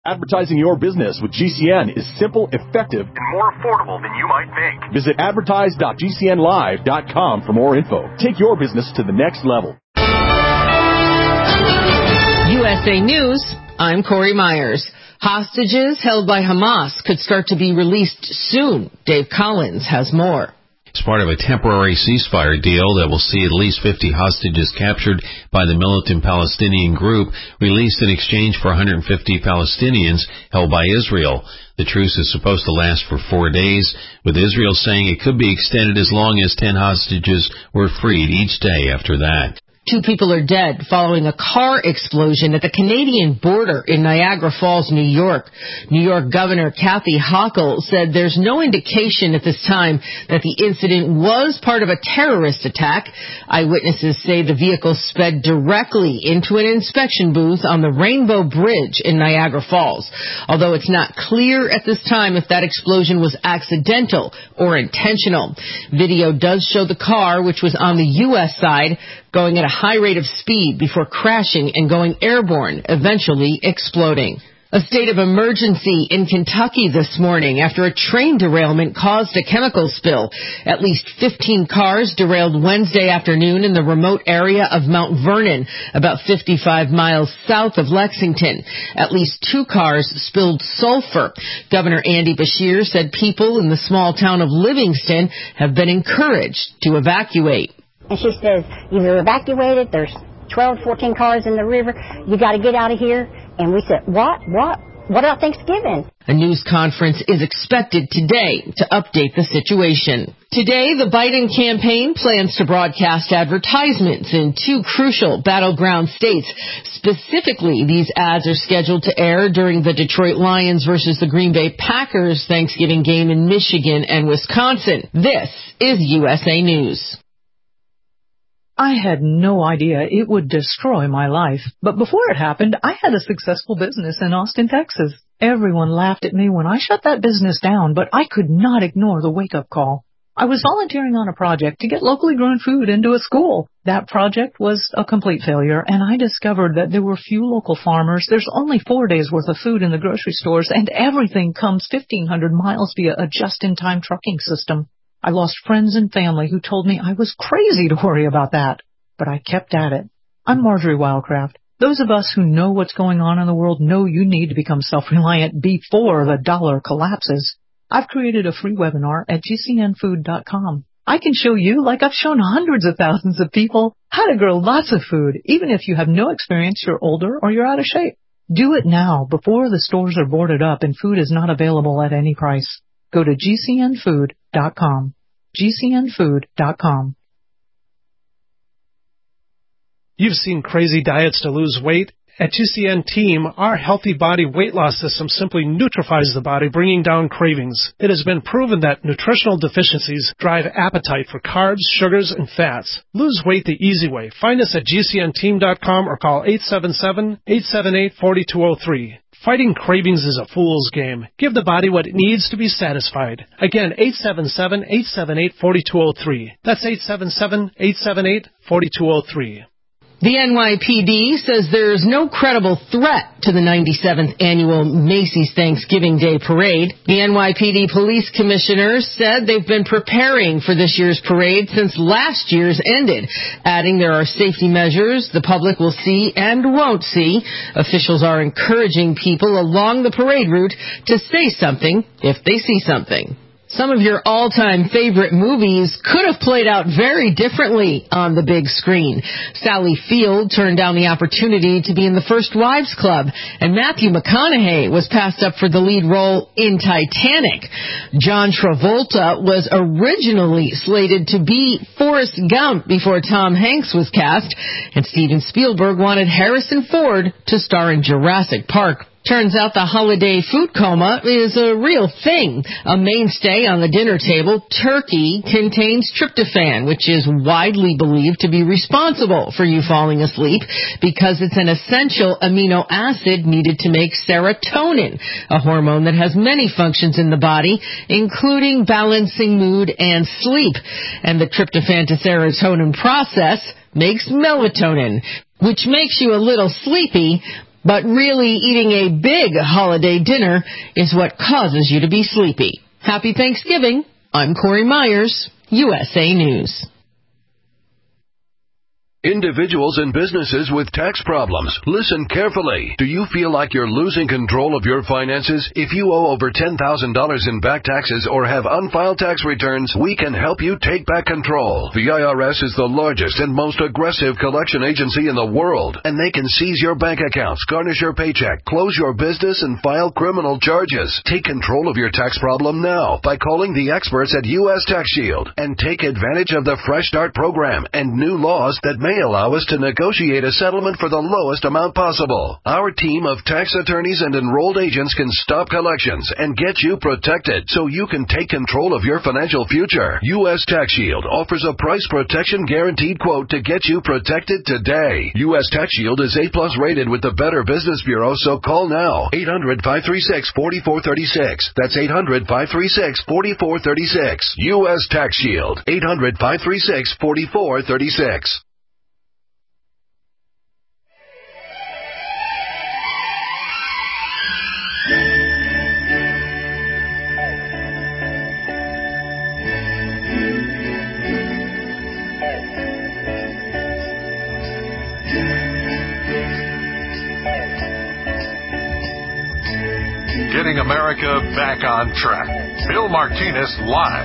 Advertising your business with GCN is simple, effective, and more affordable than you might think. Visit advertise.gcnlive.com for more info. Take your business to the next level. USA News, I'm Corey Myers. Hostages held by Hamas could start to be released soon. Dave Collins has more. It's part of a temporary ceasefire deal that will see at least 50 hostages captured by the militant Palestinian group released in exchange for 150 Palestinians held by Israel. The truce is supposed to last for 4 days, with Israel saying it could be extended as long as 10 hostages were freed each day after that. 2 people are dead following a car explosion at the Canadian border in Niagara Falls, New York. New York Governor Kathy Hochul said there's no indication at this time that the incident was part of a terrorist attack. Eyewitnesses say the vehicle sped directly into an inspection booth on the Rainbow Bridge in Niagara Falls. Although it's not clear at this time if that explosion was accidental or intentional. Video does show the car, which was on the U.S. side, going at a high rate of speed before crashing and going airborne, eventually exploding. A state of emergency in Kentucky this morning after a train derailment caused a chemical spill. At least 15 cars derailed Wednesday afternoon in the remote area of Mount Vernon, about 55 miles south of Lexington. At least 2 cars spilled sulfur. Governor Andy Beshear said people in the small town of Livingston have been encouraged to evacuate. And she says, you're evacuated, there's 12, 14 cars in the river, you got to get out of here. And we said, what about Thanksgiving? A news conference is expected today to update the situation. Today, the Biden campaign plans to broadcast advertisements in 2 crucial battleground states. Specifically, these ads are scheduled to air during the Detroit Lions versus the Green Bay Packers Thanksgiving game in Michigan and Wisconsin. This is USA News. I had no idea it would destroy my life. But before it happened, I had a successful business in Austin, Texas. Everyone laughed at me when I shut that business down, but I could not ignore the wake-up call. I was volunteering on a project to get locally grown food into a school. That project was a complete failure, and I discovered that there were few local farmers. There's only 4 days' worth of food in the grocery stores, and everything comes 1,500 miles via a just-in-time trucking system. I lost friends and family who told me I was crazy to worry about that. But I kept at it. I'm Marjorie Wildcraft. Those of us who know what's going on in the world know you need to become self-reliant before the dollar collapses. I've created a free webinar at gcnfood.com. I can show you, like I've shown hundreds of thousands of people, how to grow lots of food, even if you have no experience, you're older, or you're out of shape. Do it now, before the stores are boarded up and food is not available at any price. Go to gcnfood.com. gcnfood.com. You've seen crazy diets to lose weight. At GCN Team, our healthy body weight loss system simply neutralizes the body, bringing down cravings. It has been proven that nutritional deficiencies drive appetite for carbs, sugars, and fats. Lose weight the easy way. Find us at gcnteam.com or call 877-878-4203. Fighting cravings is a fool's game. Give the body what it needs to be satisfied. Again, 877-878-4203. That's 877-878-4203. The NYPD says there's no credible threat to the 97th annual Macy's Thanksgiving Day Parade. The NYPD police commissioners said they've been preparing for this year's parade since last year's ended, adding there are safety measures the public will see and won't see. Officials are encouraging people along the parade route to say something if they see something. Some of your all-time favorite movies could have played out very differently on the big screen. Sally Field turned down the opportunity to be in The First Wives Club, and Matthew McConaughey was passed up for the lead role in Titanic. John Travolta was originally slated to be Forrest Gump before Tom Hanks was cast, and Steven Spielberg wanted Harrison Ford to star in Jurassic Park. Turns out the holiday food coma is a real thing. A mainstay on the dinner table, turkey contains tryptophan, which is widely believed to be responsible for you falling asleep because it's an essential amino acid needed to make serotonin, a hormone that has many functions in the body, including balancing mood and sleep. And the tryptophan to serotonin process makes melatonin, which makes you a little sleepy, But really, eating a big holiday dinner is what causes you to be sleepy. Happy Thanksgiving. I'm Corey Myers, USA News. Individuals and businesses with tax problems, listen carefully. Do you feel like you're losing control of your finances? If you owe over $10,000 in back taxes or have unfiled tax returns, we can help you take back control. The IRS is the largest and most aggressive collection agency in the world, and they can seize your bank accounts, garnish your paycheck, close your business, and file criminal charges. Take control of your tax problem now by calling the experts at U.S. Tax Shield and take advantage of the Fresh Start program and new laws that may allow us to negotiate a settlement for the lowest amount possible. Our team of tax attorneys and enrolled agents can stop collections and get you protected so you can take control of your financial future. U.S. Tax Shield offers a price protection guaranteed quote to get you protected today. U.S. Tax Shield is A+ rated with the Better Business Bureau, so call now. 800-536-4436. That's 800-536-4436. U.S. Tax Shield. 800-536-4436. Getting America back on track. Bill Martinez live.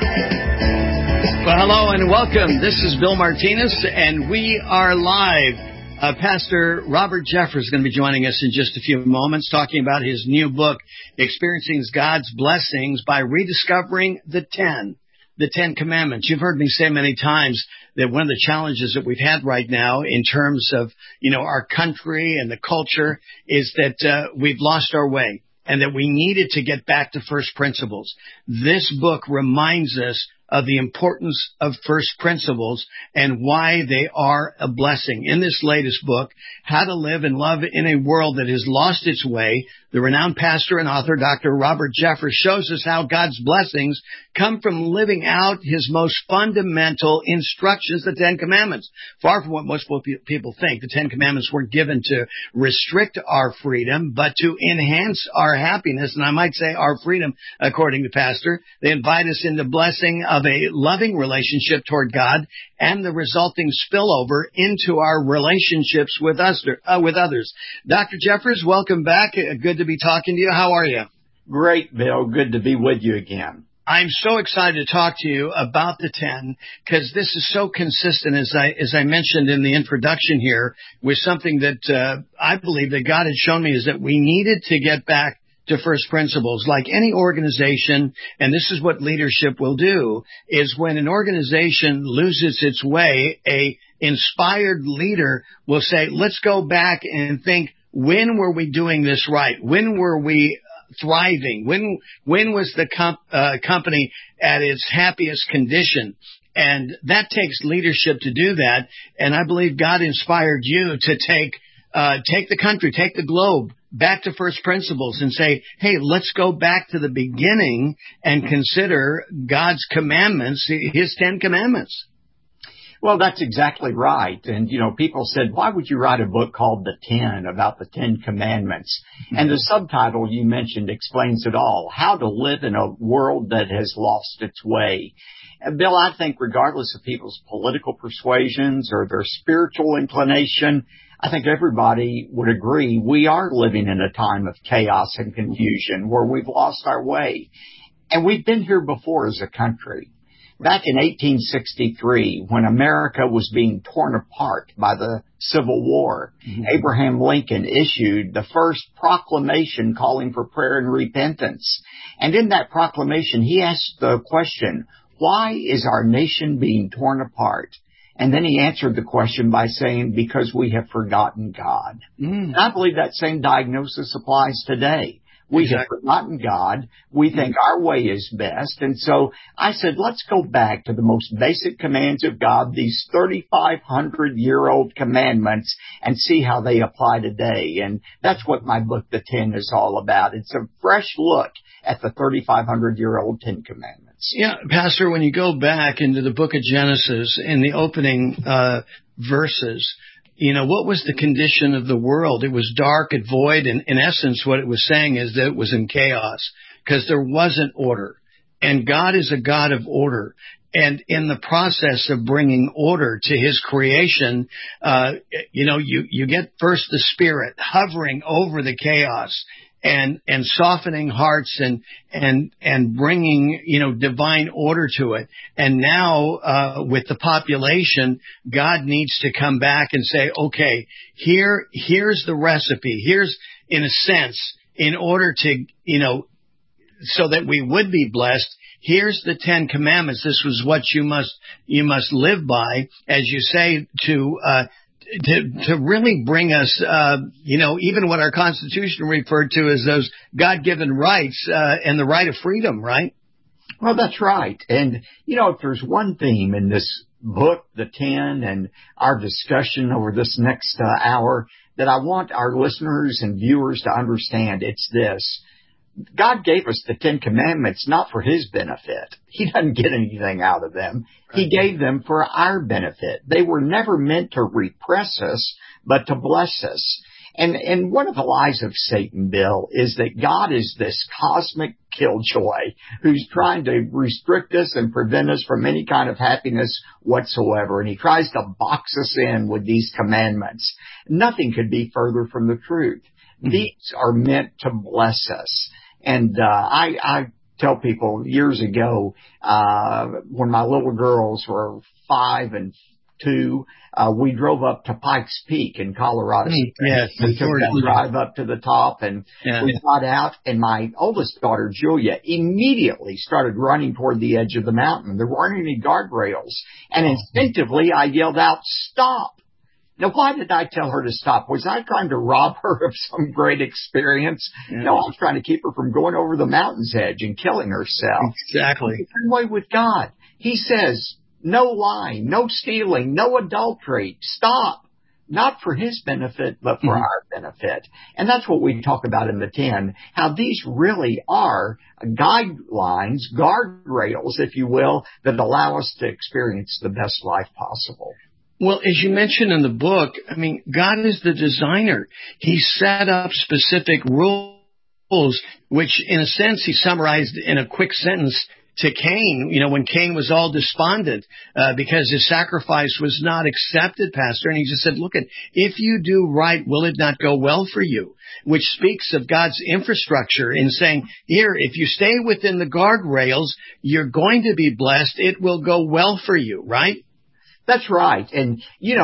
Well, hello and welcome. This is Bill Martinez, and we are live. Pastor Robert Jeffress is going to be joining us in just a few moments, talking about his new book, Experiencing God's Blessings by Rediscovering the Ten Commandments. You've heard me say many times that one of the challenges that we've had right now in terms of, our country and the culture is that we've lost our way and that we needed to get back to first principles. This book reminds us of the importance of first principles and why they are a blessing. In this latest book, How to Live and Love in a World That Has Lost Its Way, the renowned pastor and author, Dr. Robert Jeffress, shows us how God's blessings come from living out his most fundamental instructions, the Ten Commandments. Far from what most people think, the Ten Commandments weren't given to restrict our freedom, but to enhance our happiness, and I might say our freedom, according to Pastor. They invite us into blessing of a loving relationship toward God and the resulting spillover into our relationships with others. Dr. Jeffress, welcome back. Good to be talking to you. How are you? Great, Bill. Good to be with you again. I'm so excited to talk to you about the 10 because this is so consistent, as I mentioned in the introduction here, with something that I believe that God had shown me is that we needed to get back to first principles. Like any organization, and this is what leadership will do, is when an organization loses its way, a inspired leader will say, let's go back and think, when were we doing this right? When were we thriving? When was the company at its happiest condition? And that takes leadership to do that. And I believe God inspired you to take the country, take the globe back to first principles and say, hey, let's go back to the beginning and consider God's commandments, his 10 commandments. Well, that's exactly right. And, people said, why would you write a book called The 10 about the 10 commandments? Mm-hmm. And the subtitle you mentioned explains it all, how to live in a world that has lost its way. And Bill, I think regardless of people's political persuasions or their spiritual inclination, I think everybody would agree we are living in a time of chaos and confusion where we've lost our way. And we've been here before as a country. Back in 1863, when America was being torn apart by the Civil War, mm-hmm. Abraham Lincoln issued the first proclamation calling for prayer and repentance. And in that proclamation, he asked the question, why is our nation being torn apart? And then he answered the question by saying, because we have forgotten God. And I believe that same diagnosis applies today. We have forgotten God. We think our way is best. And so I said, let's go back to the most basic commands of God, these 3,500-year-old commandments, and see how they apply today. And that's what my book, The 10, is all about. It's a fresh look at the 3,500-year-old 10 commandments. Yeah, Pastor, when you go back into the book of Genesis, in the opening verses, what was the condition of the world? It was dark and void. And in essence, what it was saying is that it was in chaos because there wasn't order. And God is a God of order. And in the process of bringing order to his creation, you get first the Spirit hovering over the chaos and softening hearts and bringing, divine order to it. And now, with the population, God needs to come back and say, okay, here's the recipe. Here's, in a sense, in order to, so that we would be blessed, here's the 10 Commandments. This was what you must live by, as you say, to really bring us, even what our Constitution referred to as those God-given rights, and the right of freedom, right? Well, that's right. And, if there's one theme in this book, the 10, and our discussion over this next hour that I want our listeners and viewers to understand, it's this. God gave us the 10 Commandments not for his benefit. He doesn't get anything out of them. Right. He gave them for our benefit. They were never meant to repress us, but to bless us. And one of the lies of Satan, Bill, is that God is this cosmic killjoy who's trying to restrict us and prevent us from any kind of happiness whatsoever. And he tries to box us in with these commandments. Nothing could be further from the truth. Mm-hmm. These are meant to bless us. And I tell people years ago, when my little girls were 5 and 2, we drove up to Pikes Peak in Colorado. Yes, we took that drive up to the top, and we got out, and my oldest daughter, Julia, immediately started running toward the edge of the mountain. There weren't any guardrails, and instinctively I yelled out, "Stop!" Now, why did I tell her to stop? Was I trying to rob her of some great experience? Yeah. No, I was trying to keep her from going over the mountain's edge and killing herself. Exactly. The same way with God. He says, no lying, no stealing, no adultery. Stop. Not for his benefit, but for our benefit. And that's what we talk about in the 10, how these really are guidelines, guardrails, if you will, that allow us to experience the best life possible. Well, as you mentioned in the book, God is the designer. He set up specific rules, which in a sense he summarized in a quick sentence to Cain, when Cain was all despondent, because his sacrifice was not accepted, Pastor. And he just said, look, if you do right, will it not go well for you? Which speaks of God's infrastructure in saying, here, if you stay within the guardrails, you're going to be blessed. It will go well for you, right? That's right. And,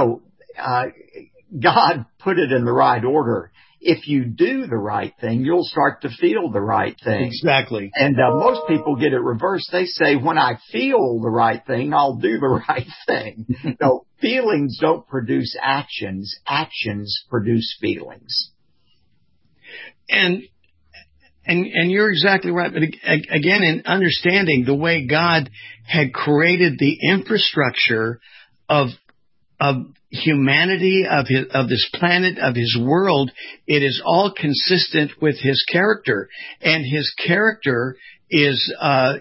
God put it in the right order. If you do the right thing, you'll start to feel the right thing. Exactly. And most people get it reversed. They say, when I feel the right thing, I'll do the right thing. No, feelings don't produce actions. Actions produce feelings. And you're exactly right. But again, in understanding the way God had created the infrastructure of humanity, of this planet, of his world, it is all consistent with his character. And his character is,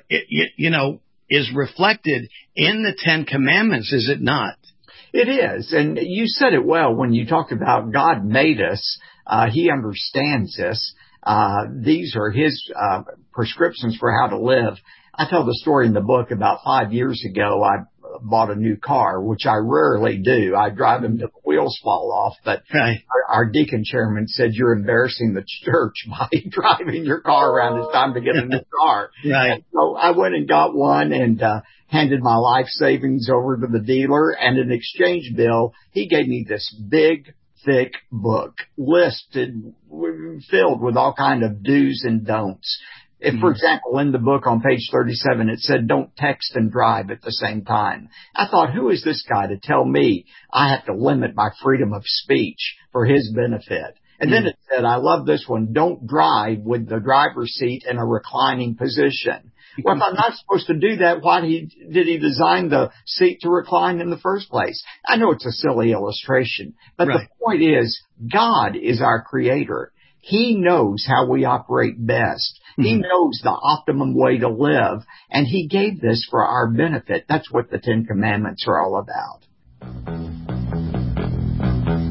is reflected in the 10 Commandments, is it not? It is. And you said it well when you talked about God made us. He understands us. These are his prescriptions for how to live. I tell the story in the book. About 5 years ago, I bought a new car, which I rarely do. I drive them till the wheels fall off. But our deacon chairman said, you're embarrassing the church by driving your car around. It's time to get a new car. Right. And so I went and got one and handed my life savings over to the dealer. And in exchange, Bill, he gave me this big, thick book listed, filled with all kind of do's and don'ts. If, for example, in the book on page 37, it said, don't text and drive at the same time. I thought, who is this guy to tell me I have to limit my freedom of speech for his benefit? And then it said, I love this one, don't drive with the driver's seat in a reclining position. Well, if I'm not supposed to do that, why did he design the seat to recline in the first place? I know it's a silly illustration, but the point is, God is our creator. He knows how we operate best. He knows the optimum way to live, and he gave this for our benefit. That's what the 10 Commandments are all about.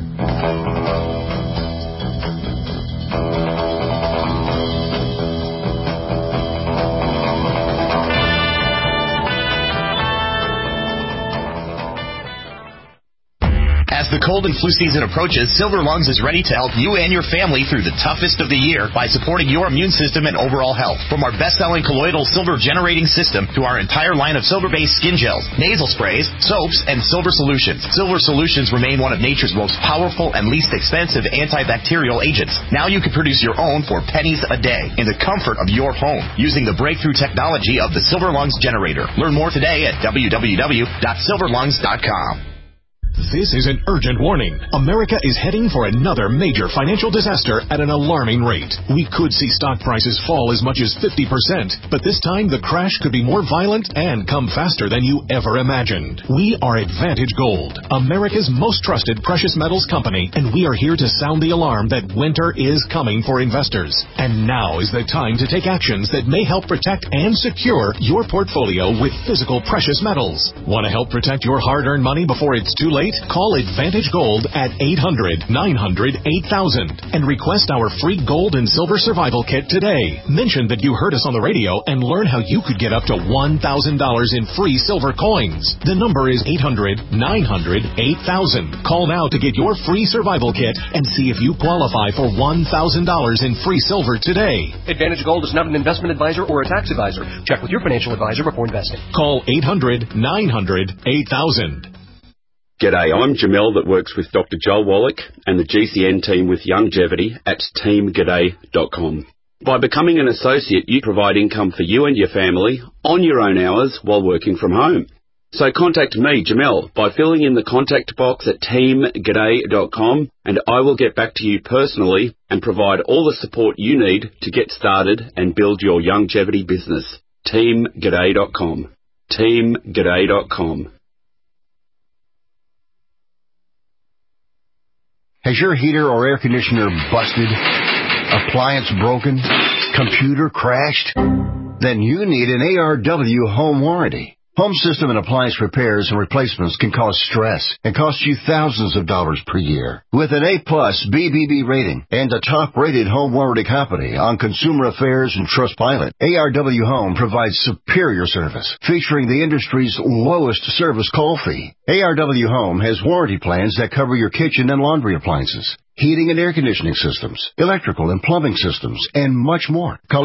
cold and flu season approaches, Silver Lungs is ready to help you and your family through the toughest of the year by supporting your immune system and overall health. From our best-selling colloidal silver generating system to our entire line of silver-based skin gels, nasal sprays, soaps, and silver solutions. Silver solutions remain one of nature's most powerful and least expensive antibacterial agents. Now you can produce your own for pennies a day in the comfort of your home using the breakthrough technology of the Silver Lungs generator. Learn more today at www.silverlungs.com. This is an urgent warning. America is heading for another major financial disaster at an alarming rate. We could see stock prices fall as much as 50%, but this time the crash could be more violent and come faster than you ever imagined. We are Advantage Gold, America's most trusted precious metals company, and we are here to sound the alarm that winter is coming for investors. And now is the time to take actions that may help protect and secure your portfolio with physical precious metals. Want to help protect your hard-earned money before it's too late? Call Advantage Gold at 800-900-8000 and request our free gold and silver survival kit today. Mention that you heard us on the radio and learn how you could get up to $1,000 in free silver coins. The number is 800-900-8000. Call now to get your free survival kit and see if you qualify for $1,000 in free silver today. Advantage Gold is not an investment advisor or a tax advisor. Check with your financial advisor before investing. Call 800-900-8000. G'day, I'm Jamel that works with Dr. Joel Wallach and the GCN team with Youngevity at teamg'day.com. By becoming an associate, you provide income for you and your family on your own hours while working from home. So contact me, Jamel, by filling in the contact box at teamg'day.com, and I will get back to you personally and provide all the support you need to get started and build your Youngevity business. teamg'day.com. teamg'day.com. Has your heater or air conditioner busted? Appliance broken? Computer crashed? Then you need an ARW home warranty. Home system and appliance repairs and replacements can cause stress and cost you thousands of dollars per year. With an A-plus BBB rating and a top-rated home warranty company on Consumer Affairs and Trustpilot, ARW Home provides superior service, featuring the industry's lowest service call fee. ARW Home has warranty plans that cover your kitchen and laundry appliances, heating and air conditioning systems, electrical and plumbing systems, and much more. Call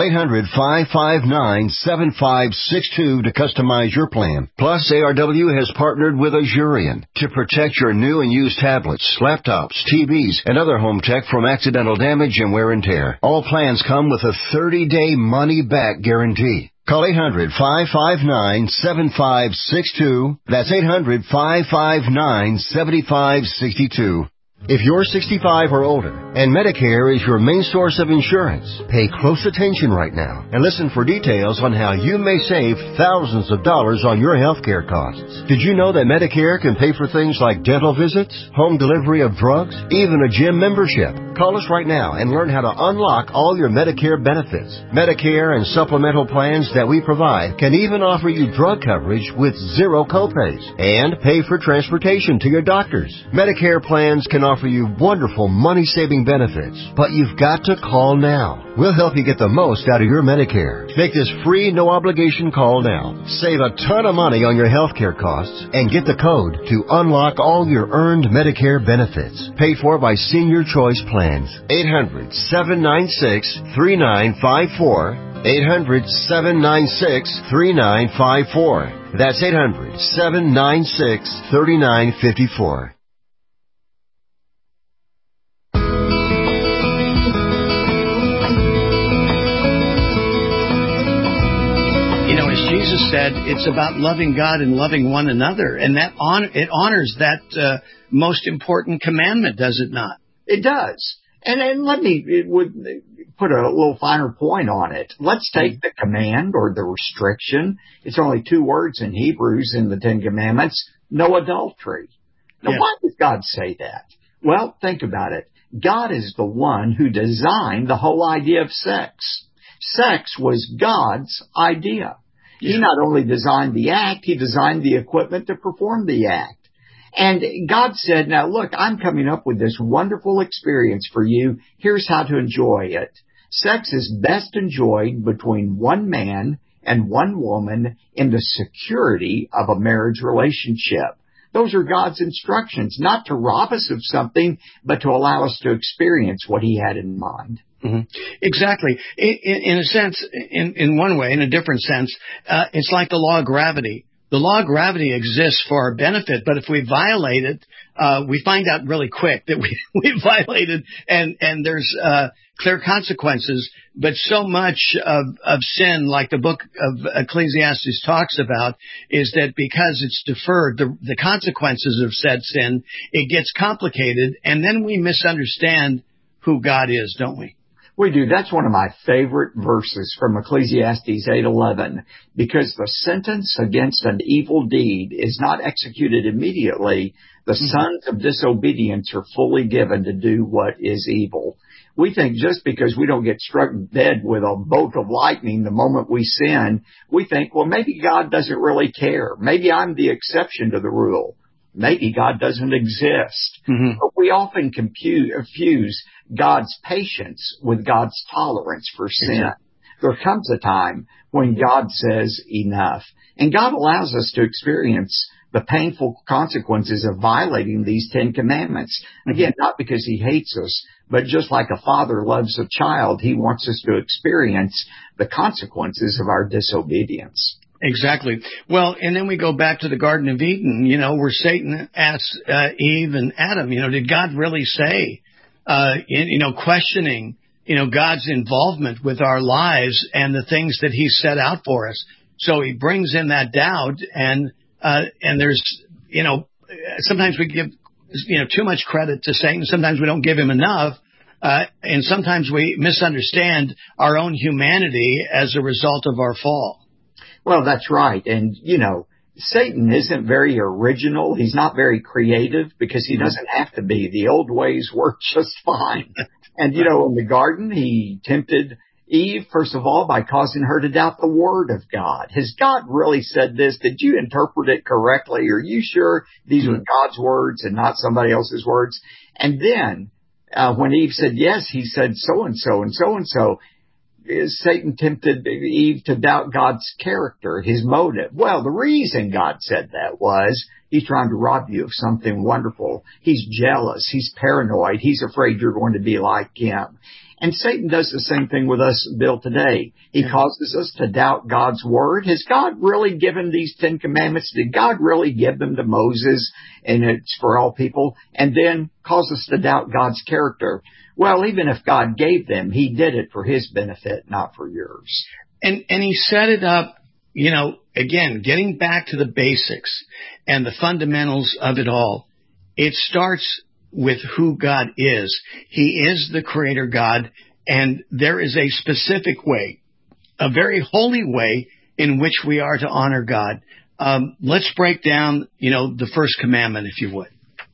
800-559-7562 to customize your plan. Plus, ARW has partnered with Azurion to protect your new and used tablets, laptops, TVs, and other home tech from accidental damage and wear and tear. All plans come with a 30-day money-back guarantee. Call 800-559-7562. That's 800-559-7562. If you're 65 or older and Medicare is your main source of insurance, pay close attention right now and listen for details on how you may save thousands of dollars on your health care costs. Did you know that Medicare can pay for things like dental visits, home delivery of drugs, even a gym membership? Call us right now and learn how to unlock all your Medicare benefits. Medicare and supplemental plans that we provide can even offer you drug coverage with zero copays and pay for transportation to your doctors. Medicare plans can offer you wonderful money-saving benefits, but you've got to call now. We'll help you get the most out of your Medicare. Make this free, no-obligation call now. Save a ton of money on your health care costs and get the code to unlock all your earned Medicare benefits. Paid for by Senior Choice Plans. 800-796-3954. 800-796-3954. That's 800-796-3954. Jesus said it's about loving God and loving one another, and that it honors that most important commandment, does it not? It does. And let me put a little finer point on it. Let's take the command or the restriction. It's only 2 words in Hebrews in the 10 Commandments. No adultery. Now, why does God say that? Well, think about it. God is the one who designed the whole idea of sex. Sex was God's idea. He not only designed the act, he designed the equipment to perform the act. And God said, now look, I'm coming up with this wonderful experience for you. Here's how to enjoy it. Sex is best enjoyed between one man and one woman in the security of a marriage relationship. Those are God's instructions, not to rob us of something, but to allow us to experience what He had in mind. Mm-hmm. Exactly. In a sense, in one way, in a different sense, it's like the law of gravity. The law of gravity exists for our benefit, but if we violate it, we find out really quick that we violated, and there's clear consequences. But so much of sin, like the book of Ecclesiastes talks about, is that because it's deferred, the consequences of said sin, it gets complicated, and then we misunderstand who God is, don't we? We do. That's one of my favorite verses from Ecclesiastes 8:11, because the sentence against an evil deed is not executed immediately. The sons of disobedience are fully given to do what is evil. We think just because we don't get struck dead with a bolt of lightning the moment we sin, we think, well, maybe God doesn't really care. Maybe I'm the exception to the rule. Maybe God doesn't exist. Mm-hmm. But we often confuse God's patience with God's tolerance for sin. Exactly. There comes a time when God says enough. And God allows us to experience the painful consequences of violating these 10 commandments. Again, not because He hates us, but just like a father loves a child, He wants us to experience the consequences of our disobedience. Exactly. Well, and then we go back to the Garden of Eden, where Satan asked Eve and Adam, did God really say, questioning, God's involvement with our lives and the things that He set out for us. So He brings in that doubt, and there's, sometimes we give, too much credit to Satan. Sometimes we don't give him enough. And sometimes we misunderstand our own humanity as a result of our fall. Well, that's right. And, Satan isn't very original. He's not very creative because he doesn't have to be. The old ways work just fine. And, in the garden, he tempted Eve, first of all, by causing her to doubt the word of God. Has God really said this? Did you interpret it correctly? Are you sure these are God's words and not somebody else's words? And then, when Eve said yes, he said so-and-so and so-and-so. Satan tempted Eve to doubt God's character, His motive. Well, the reason God said that was He's trying to rob you of something wonderful. He's jealous. He's paranoid. He's afraid you're going to be like Him. And Satan does the same thing with us, Bill, today. He causes us to doubt God's word. Has God really given these 10 commandments? Did God really give them to Moses and it's for all people? And then cause us to doubt God's character. Well, even if God gave them, He did it for His benefit, not for yours. And He set it up, again, getting back to the basics and the fundamentals of it all. It starts with who God is. He is the Creator God, and there is a specific way, a very holy way in which we are to honor God. Let's break down, the first commandment, if you would.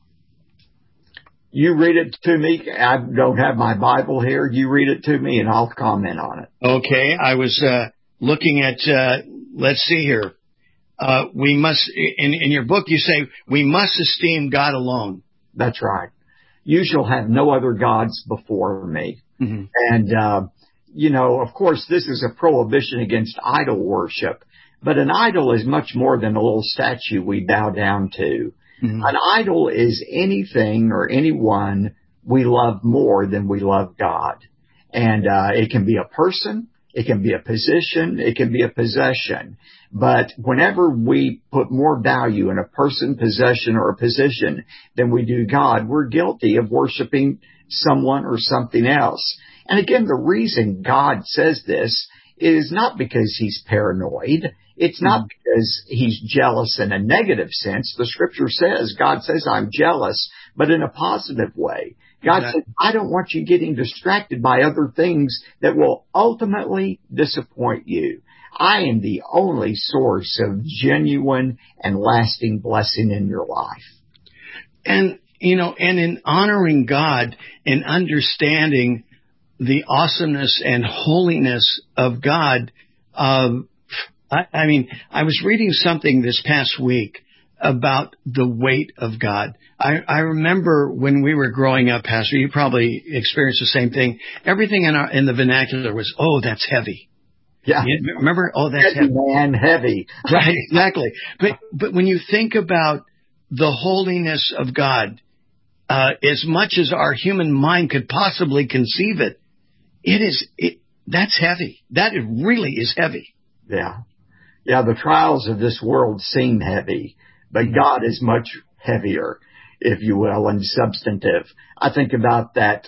You read it to me. I don't have my Bible here. You read it to me, and I'll comment on it. Okay. I was looking at, let's see here. We must, in your book, you say, we must esteem God alone. That's right. You shall have no other gods before me. Mm-hmm. And, of course, this is a prohibition against idol worship. But an idol is much more than a little statue we bow down to. Mm-hmm. An idol is anything or anyone we love more than we love God. And it can be a person, it can be a position, it can be a possession. But whenever we put more value in a person, possession, or a position than we do God, we're guilty of worshiping someone or something else. And again, the reason God says this is not because He's paranoid. It's not because He's jealous in a negative sense. The Scripture says, God says, I'm jealous, but in a positive way. God said, I don't want you getting distracted by other things that will ultimately disappoint you. I am the only source of genuine and lasting blessing in your life. And, and in honoring God and understanding the awesomeness and holiness of God, I was reading something this past week about the weight of God. I remember when we were growing up, Pastor, you probably experienced the same thing. Everything in the vernacular was, oh, that's heavy. Yeah. You remember? Oh, that's heavy. Man, heavy. Right, exactly. But when you think about the holiness of God, as much as our human mind could possibly conceive it, that's heavy. That really is heavy. Yeah. Yeah, the trials of this world seem heavy, but God is much heavier, if you will, and substantive. I think about that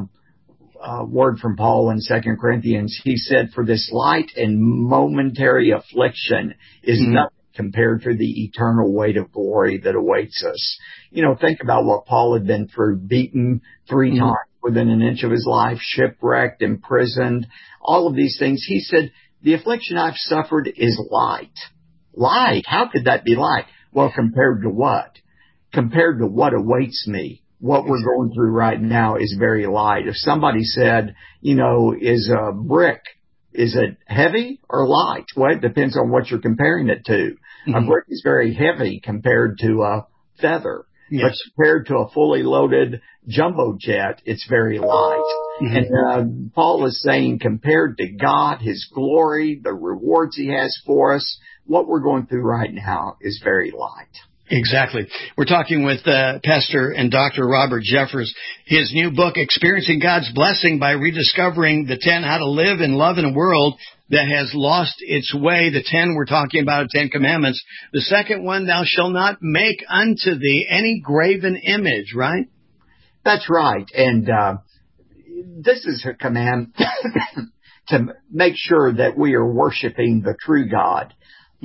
word from Paul in 2 Corinthians. He said, for this light and momentary affliction is nothing compared to the eternal weight of glory that awaits us. You know, think about what Paul had been through, beaten 3 times within an inch of his life, shipwrecked, imprisoned, all of these things. He said, the affliction I've suffered is light. Light? How could that be light? Well, compared to what? Compared to what awaits me. What we're going through right now is very light. If somebody said, you know, is a brick, is it heavy or light? Well, it depends on what you're comparing it to. A brick is very heavy compared to a feather. Yes. But compared to a fully loaded jumbo jet, it's very light. And Paul is saying compared to God, His glory, the rewards He has for us, what we're going through right now is very light. Exactly. We're talking with Pastor and Dr. Robert Jeffress. His new book, Experiencing God's Blessing by Rediscovering the 10 How to Live and Love in a World that Has Lost Its Way. The 10 we're talking about, 10 Commandments. The second one, thou shalt not make unto thee any graven image, right? That's right. And this is a command to make sure that we are worshiping the true God.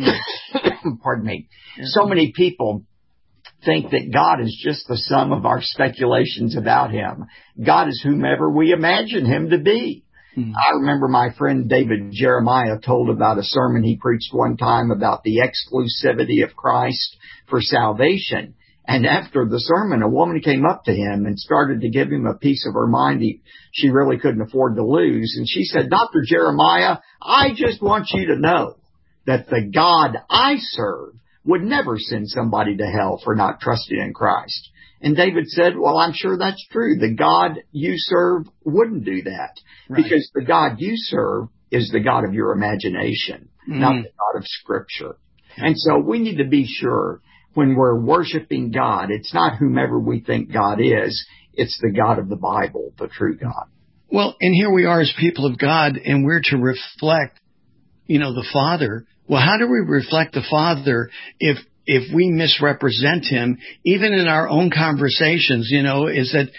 Pardon me. So many people think that God is just the sum of our speculations about Him. God is whomever we imagine Him to be. I remember my friend David Jeremiah told about a sermon he preached one time about the exclusivity of Christ for salvation. And after the sermon, a woman came up to him and started to give him a piece of her mind she really couldn't afford to lose. And she said, Dr. Jeremiah, I just want you to know that the God I serve would never send somebody to hell for not trusting in Christ. And David said, well, I'm sure that's true. The God you serve wouldn't do that. Right. Because the God you serve is the God of your imagination, not the God of Scripture. And so we need to be sure when we're worshiping God, it's not whomever we think God is. It's the God of the Bible, the true God. Well, and here we are as people of God, and we're to reflect, the Father. Well, how do we reflect the Father if we misrepresent Him, even in our own conversations? Is that,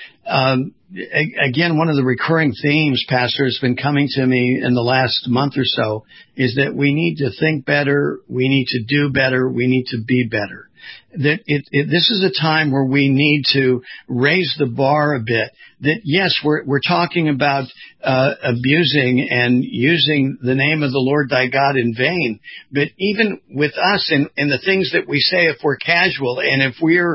again, one of the recurring themes, Pastor, has been coming to me in the last month or so, is that we need to think better, we need to do better, we need to be better. That this is a time where we need to raise the bar a bit. That yes, we're talking about abusing and using the name of the Lord thy God in vain. But even with us and the things that we say, if we're casual and if we're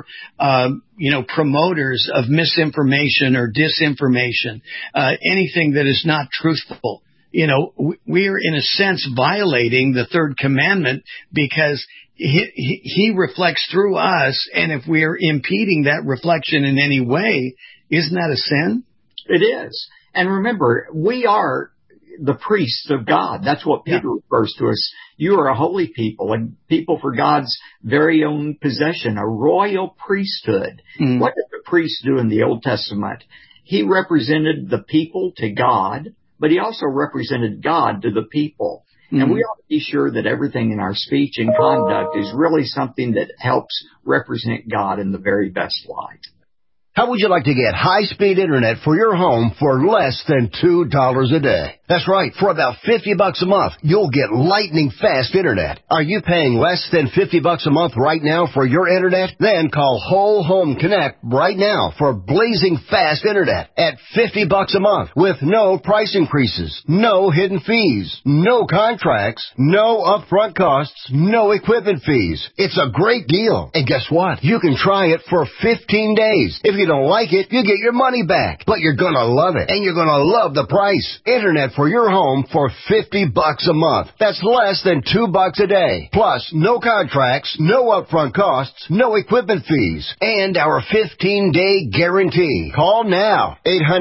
promoters of misinformation or disinformation, anything that is not truthful, we're in a sense violating the third commandment because He reflects through us, and if we are impeding that reflection in any way, isn't that a sin? It is. And remember, we are the priests of God. That's what Peter refers to us. You are a holy people, and people for God's very own possession, a royal priesthood. What did the priest do in the Old Testament? He represented the people to God, but he also represented God to the people. And we ought to be sure that everything in our speech and conduct is really something that helps represent God in the very best light. How would you like to get high-speed internet for your home for less than $2 a day? That's right. For about $50 a month, you'll get lightning fast internet. Are you paying less than $50 a month right now for your internet? Then call Whole Home Connect right now for blazing fast internet at $50 a month with no price increases, no hidden fees, no contracts, no upfront costs, no equipment fees. It's a great deal. And guess what? You can try it for 15 days. If you you don't like it, you get your money back. But you're gonna love it, and you're gonna love the price. Internet for your home for $50 a month. That's less than $2 a day. Plus, no contracts, no upfront costs, no equipment fees, and our 15-day guarantee. Call now.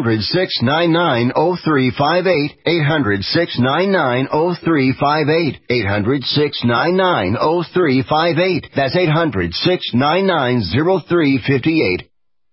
800-699-0358. 800-699-0358. 800-699-0358. That's 800-699-0358.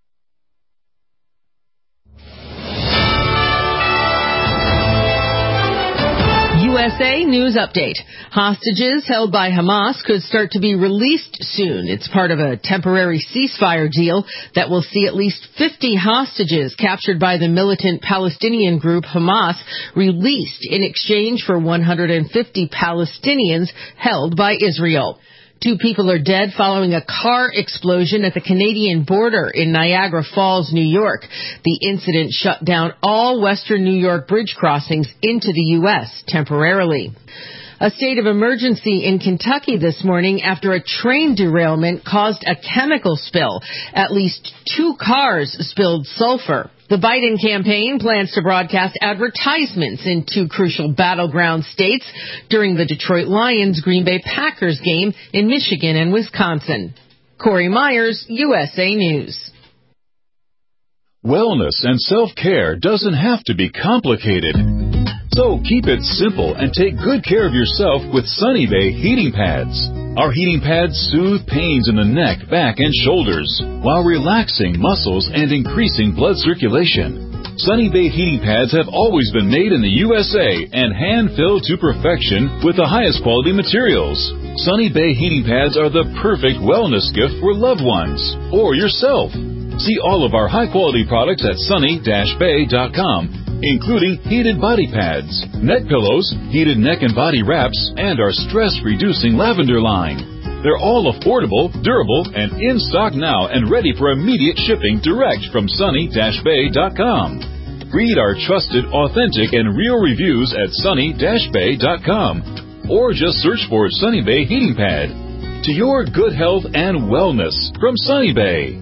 USA News Update. Hostages held by Hamas could start to be released soon. It's part of a temporary ceasefire deal that will see at least 50 hostages captured by the militant Palestinian group Hamas released in exchange for 150 Palestinians held by Israel. 2 people are dead following a car explosion at the Canadian border in Niagara Falls, New York. The incident shut down all western New York bridge crossings into the U.S. temporarily. A state of emergency in Kentucky this morning after a train derailment caused a chemical spill. At least 2 cars spilled sulfur. The Biden campaign plans to broadcast advertisements in 2 crucial battleground states during the Detroit Lions-Green Bay Packers game in Michigan and Wisconsin. Corey Myers, USA News. Wellness and self-care doesn't have to be complicated. So keep it simple and take good care of yourself with Sunny Bay heating pads. Our heating pads soothe pains in the neck, back, and shoulders while relaxing muscles and increasing blood circulation. Sunny Bay heating pads have always been made in the USA and hand-filled to perfection with the highest quality materials. Sunny Bay heating pads are the perfect wellness gift for loved ones or yourself. See all of our high-quality products at sunny-bay.com. Including heated body pads, neck pillows, heated neck and body wraps, and our stress-reducing lavender line. They're all affordable, durable, and in stock now and ready for immediate shipping direct from sunny-bay.com. Read our trusted, authentic, and real reviews at sunny-bay.com. Or just search for Sunny Bay Heating Pad. To your good health and wellness from Sunny Bay.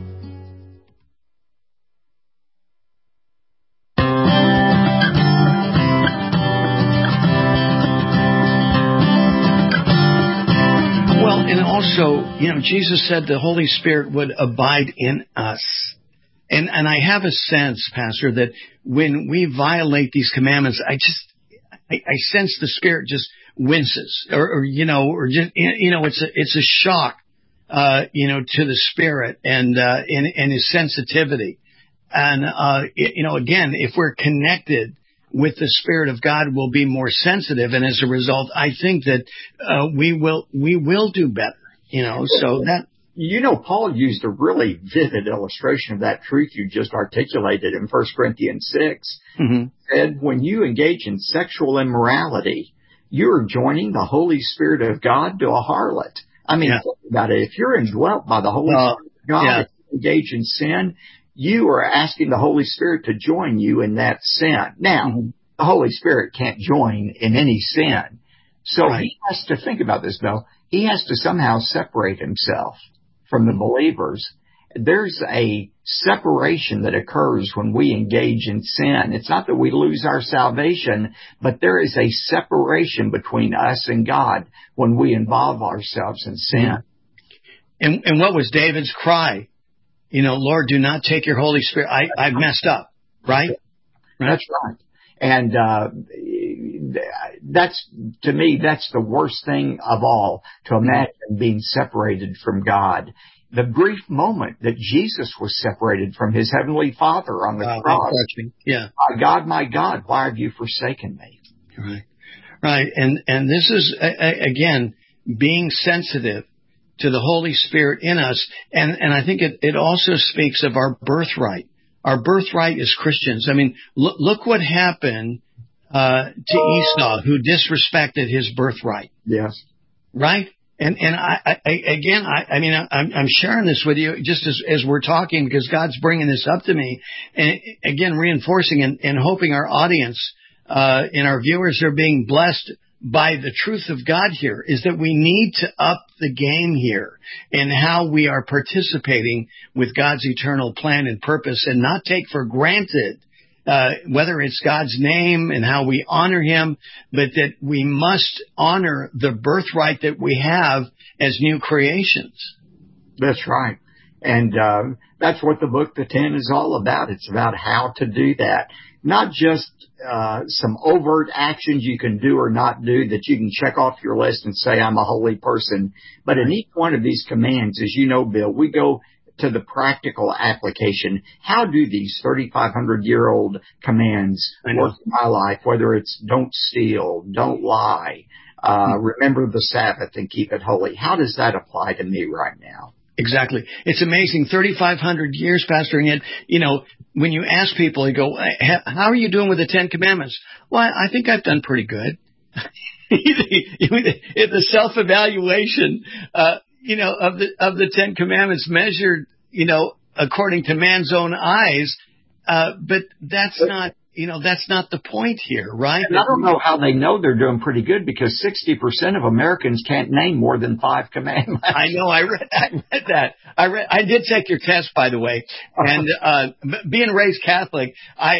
And also, Jesus said the Holy Spirit would abide in us. And I have a sense, Pastor, that when we violate these commandments, I sense the Spirit just winces it's a shock, to the Spirit and his sensitivity. And, again, if we're connected with the Spirit of God, we'll be more sensitive, and as a result, I think that we will do better. So that. Paul used a really vivid illustration of that truth you just articulated in 1 Corinthians 6. Mm-hmm. Said, when you engage in sexual immorality, you're joining the Holy Spirit of God to a harlot. I mean, think about it. If you're indwelt by the Holy Spirit of God, if you engage in sin, you are asking the Holy Spirit to join you in that sin. Now, the Holy Spirit can't join in any sin. So he has to think about this, Bill. He has to somehow separate himself from the believers. There's a separation that occurs when we engage in sin. It's not that we lose our salvation, but there is a separation between us and God when we involve ourselves in sin. And what was David's cry? Lord, do not take your Holy Spirit. I've messed up, right? That's right. And to me, that's the worst thing of all, to imagine being separated from God. The brief moment that Jesus was separated from his heavenly Father on the cross. My God, why have you forsaken me? Right. And this is, again, being sensitive to the Holy Spirit in us. And I think it also speaks of our birthright. Our birthright as Christians. I mean, look what happened to Esau, who disrespected his birthright. Yes. Right? And I'm sharing this with you just as we're talking, because God's bringing this up to me. And again, reinforcing and hoping our audience and our viewers are being blessed by the truth of God here is that we need to up the game here in how we are participating with God's eternal plan and purpose, and not take for granted whether it's God's name and how we honor him, but that we must honor the birthright that we have as new creations. That's right. And that's what the book, The 10, is all about. It's about how to do that. Not just some overt actions you can do or not do that you can check off your list and say, I'm a holy person. But in each one of these commands, as you know, Bill, we go to the practical application. How do these 3,500-year-old commands work in my life, whether it's don't steal, don't lie, remember the Sabbath and keep it holy? How does that apply to me right now? Exactly. It's amazing. 3,500 years, Pastor, and yet, when you ask people, you go, how are you doing with the 10 Commandments? Well, I think I've done pretty good. The self-evaluation, of the 10 Commandments measured, according to man's own eyes. But that's not the point here, right? And I don't know how they know they're doing pretty good, because 60% of Americans can't name more than 5 commandments. I know. I read that. I did take your test, by the way. And, being raised Catholic,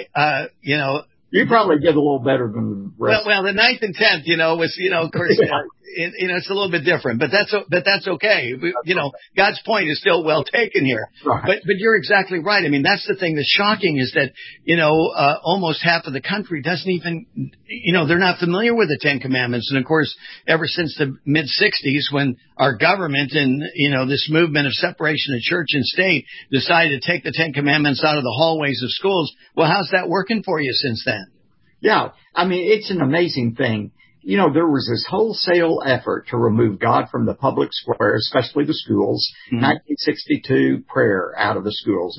you probably did a little better than the rest. Well, the 9th and 10th, was, of course, it's a little bit different, but that's okay. God's point is still well taken here. Right. But you're exactly right. I mean, that's the thing that's shocking is that, almost half of the country doesn't even, they're not familiar with the 10 Commandments. And of course, ever since the mid 60s, when our government and, this movement of separation of church and state decided to take the 10 Commandments out of the hallways of schools, well, how's that working for you since then? Yeah. I mean, it's an amazing thing. There was this wholesale effort to remove God from the public square, especially the schools. 1962, prayer out of the schools.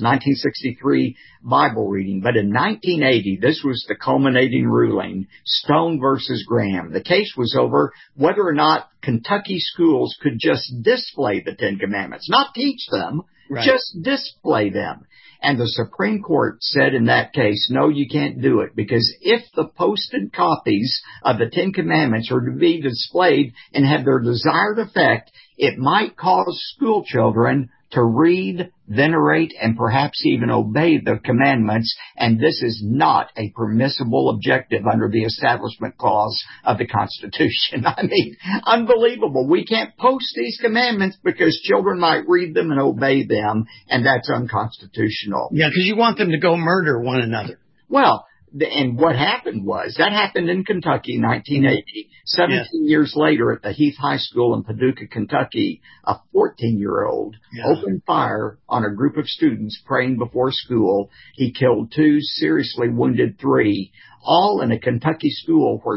1963, Bible reading. But in 1980, this was the culminating ruling, Stone versus Graham. The case was over whether or not Kentucky schools could just display the 10 Commandments, not teach them, just display them. And the Supreme Court said in that case, no, you can't do it, because if the posted copies of the 10 Commandments are to be displayed and have their desired effect, it might cause school children to read, venerate, and perhaps even obey the commandments, and this is not a permissible objective under the Establishment Clause of the Constitution. I mean, unbelievable. We can't post these commandments because children might read them and obey them, and that's unconstitutional. Yeah, because you want them to go murder one another. Well, and what happened was, that happened in Kentucky, 1980. 17 years later at the Heath High School in Paducah, Kentucky, a 14-year-old opened fire on a group of students praying before school. He killed 2, seriously wounded 3, all in a Kentucky school where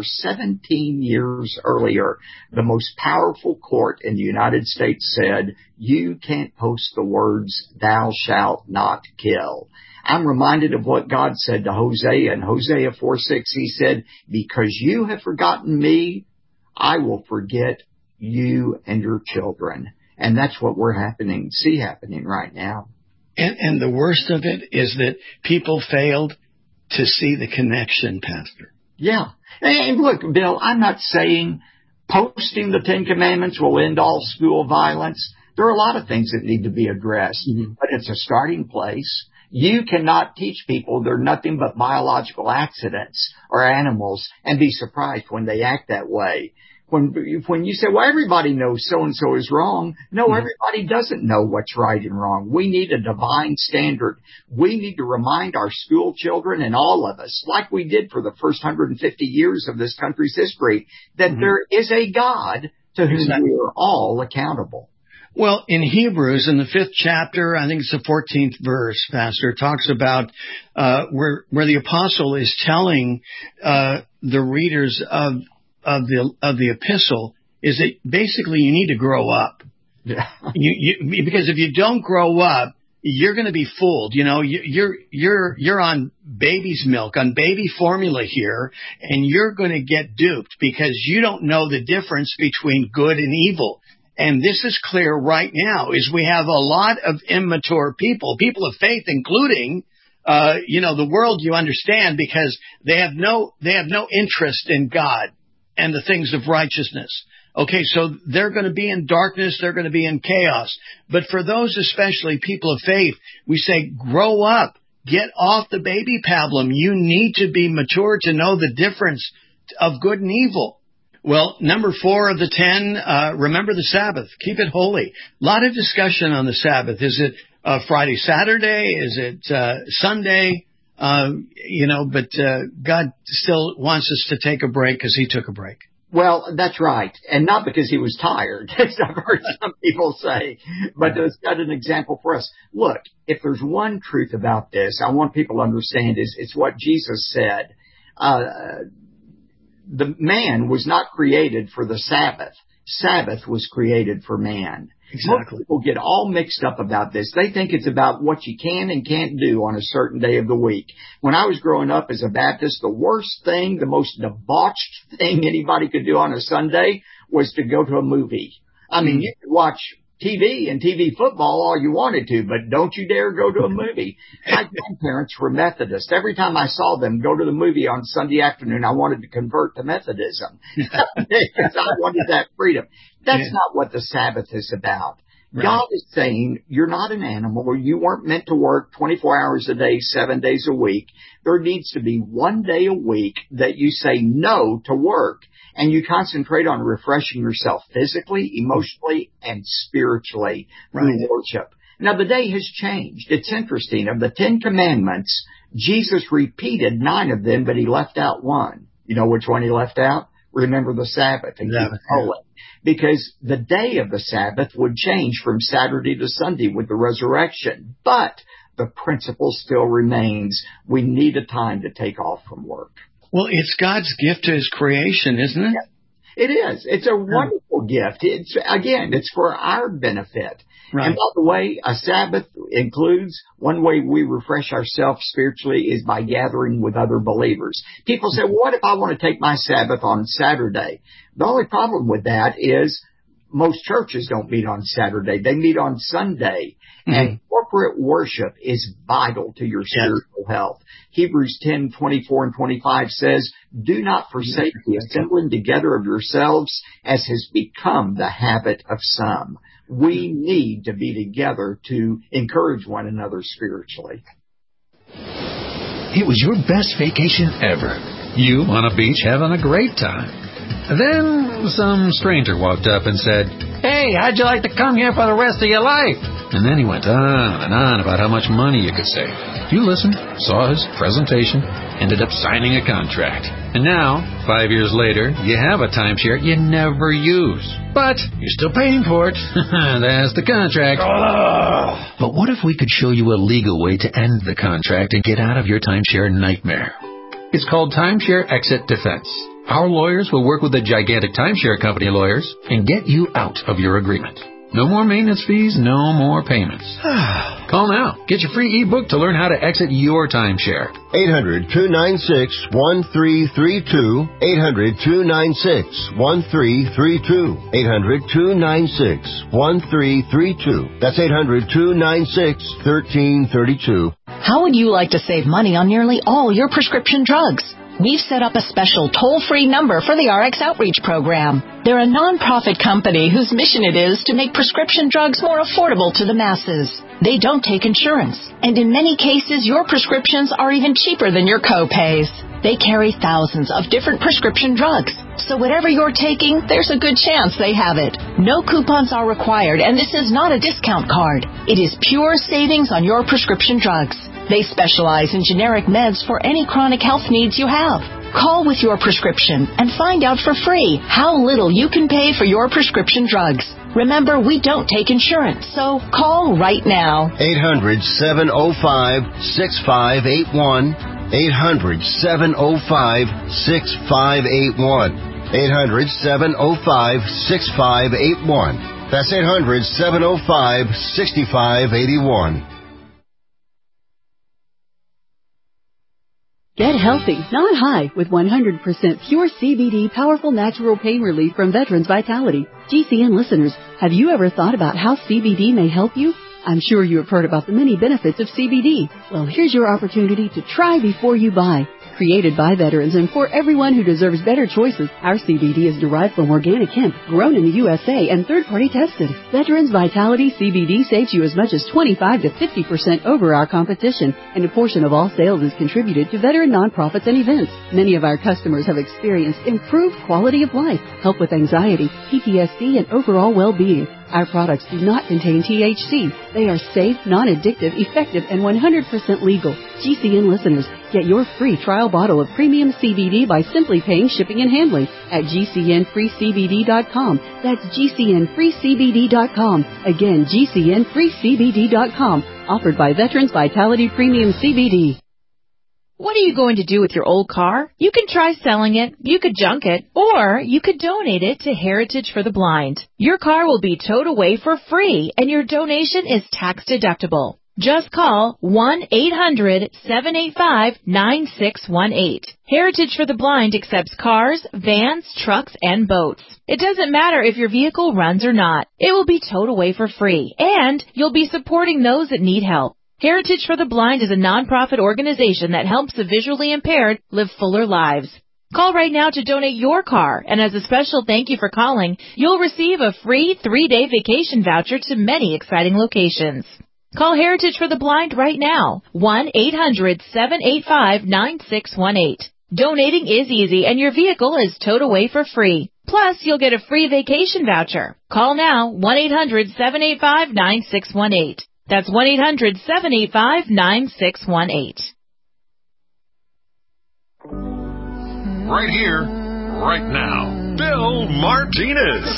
17 years earlier, the most powerful court in the United States said, you can't post the words, thou shalt not kill. I'm reminded of what God said to Hosea in Hosea 4:6. He said, because you have forgotten me, I will forget you and your children. And that's what we're see happening right now. And the worst of it is that people failed to see the connection, Pastor. Yeah. And look, Bill, I'm not saying posting the 10 Commandments will end all school violence. There are a lot of things that need to be addressed, but it's a starting place. You cannot teach people they're nothing but biological accidents or animals and be surprised when they act that way. When you say, well, everybody knows so-and-so is wrong. No, everybody doesn't know what's right and wrong. We need a divine standard. We need to remind our school children and all of us, like we did for the first 150 years of this country's history, that there is a God to whom we are all accountable. Well, in Hebrews, in the 5th chapter, I think it's the 14th verse, Pastor, it talks about where the apostle is telling the readers of the epistle is that basically you need to grow up. Yeah. Because if you don't grow up, you're going to be fooled. You're on baby's milk, on baby formula here, and you're going to get duped because you don't know the difference between good and evil. And this is clear right now, is we have a lot of immature people of faith, including, the world, you understand, because they have no interest in God. and the things of righteousness. Okay, so they're going to be in darkness, they're going to be in chaos. But for those, especially people of faith, we say, grow up, get off the baby pablum. You need to be mature to know the difference of good and evil. Well, number 4 of the 10, remember the Sabbath. Keep it holy. A lot of discussion on the Sabbath. Is it Friday, Saturday? Is it Sunday? But God still wants us to take a break because he took a break. Well, that's right. And not because he was tired, as I've heard some people say, but to set an example for us. Look, if there's one truth about this, I want people to understand is it's what Jesus said. The man was not created for the Sabbath. Sabbath was created for man. Exactly. Most people get all mixed up about this. They think it's about what you can and can't do on a certain day of the week. When I was growing up as a Baptist, the worst thing, the most debauched thing anybody could do on a Sunday was to go to a movie. I mean, you could watch TV and TV football all you wanted to, but don't you dare go to a movie. My grandparents were Methodist. Every time I saw them go to the movie on Sunday afternoon, I wanted to convert to Methodism because I wanted that freedom. That's not what the Sabbath is about. Right. God is saying you're not an animal. You weren't meant to work 24 hours a day, 7 days a week. There needs to be one day a week that you say no to work. And you concentrate on refreshing yourself physically, emotionally, and spiritually through worship. Now, the day has changed. It's interesting. Of the 10 Commandments, Jesus repeated 9 of them, but he left out one. You know which one he left out? Remember the Sabbath and keep it holy. Because the day of the Sabbath would change from Saturday to Sunday with the resurrection. But the principle still remains. We need a time to take off from work. Well, it's God's gift to his creation, isn't it? It is. It's a wonderful gift. It's for our benefit. Right. And by the way, a Sabbath includes one way we refresh ourselves spiritually is by gathering with other believers. People say, well, what if I want to take my Sabbath on Saturday? The only problem with that is most churches don't meet on Saturday. They meet on Sunday. Mm-hmm. And corporate worship is vital to your spiritual health. Hebrews 10:24 and 25 says, do not forsake the assembling together of yourselves as has become the habit of some. We need to be together to encourage one another spiritually. It was your best vacation ever. You on a beach having a great time. Then some stranger walked up and said, hey, how'd you like to come here for the rest of your life? And then he went on and on about how much money you could save. You listened, saw his presentation, ended up signing a contract. And now, 5 years later, you have a timeshare you never use. But you're still paying for it. That's the contract. But what if we could show you a legal way to end the contract and get out of your timeshare nightmare? It's called Timeshare Exit Defense. Our lawyers will work with the gigantic timeshare company lawyers and get you out of your agreement. No more maintenance fees, no more payments. Call now. Get your free ebook to learn how to exit your timeshare. 800-296-1332. 800-296-1332. 800-296-1332. That's 800-296-1332. How would you like to save money on nearly all your prescription drugs? We've set up a special toll-free number for the RX Outreach Program. They're a non-profit company whose mission it is to make prescription drugs more affordable to the masses. They don't take insurance, and in many cases, your prescriptions are even cheaper than your co-pays. They carry thousands of different prescription drugs, so whatever you're taking, there's a good chance they have it. No coupons are required, and this is not a discount card. It is pure savings on your prescription drugs. They specialize in generic meds for any chronic health needs you have. Call with your prescription and find out for free how little you can pay for your prescription drugs. Remember, we don't take insurance, so call right now. 800-705-6581. 800-705-6581. 800-705-6581. That's 800-705-6581. Get healthy, not high, with 100% pure CBD powerful natural pain relief from Veterans Vitality. GCN listeners, have you ever thought about how CBD may help you? I'm sure you have heard about the many benefits of CBD. Well, here's your opportunity to try before you buy. Created by veterans and for everyone who deserves better choices, our CBD is derived from organic hemp, grown in the USA and third-party tested. Veterans Vitality CBD saves you as much as 25 to 50% over our competition, and a portion of all sales is contributed to veteran nonprofits and events. Many of our customers have experienced improved quality of life, help with anxiety, PTSD, and overall well-being. Our products do not contain THC. They are safe, non-addictive, effective, and 100% legal. GCN listeners, get your free trial bottle of premium CBD by simply paying shipping and handling at GCNFreeCBD.com. That's GCNFreeCBD.com. Again, GCNFreeCBD.com. Offered by Veterans Vitality Premium CBD. What are you going to do with your old car? You can try selling it, you could junk it, or you could donate it to Heritage for the Blind. Your car will be towed away for free, and your donation is tax deductible. Just call 1-800-785-9618. Heritage for the Blind accepts cars, vans, trucks, and boats. It doesn't matter if your vehicle runs or not. It will be towed away for free, and you'll be supporting those that need help. Heritage for the Blind is a nonprofit organization that helps the visually impaired live fuller lives. Call right now to donate your car, and as a special thank you for calling, you'll receive a free 3-day vacation voucher to many exciting locations. Call Heritage for the Blind right now, 1-800-785-9618. Donating is easy, and your vehicle is towed away for free. Plus, you'll get a free vacation voucher. Call now, 1-800-785-9618. That's 1-800-785-9618. Right here, right now, Bill Martinez.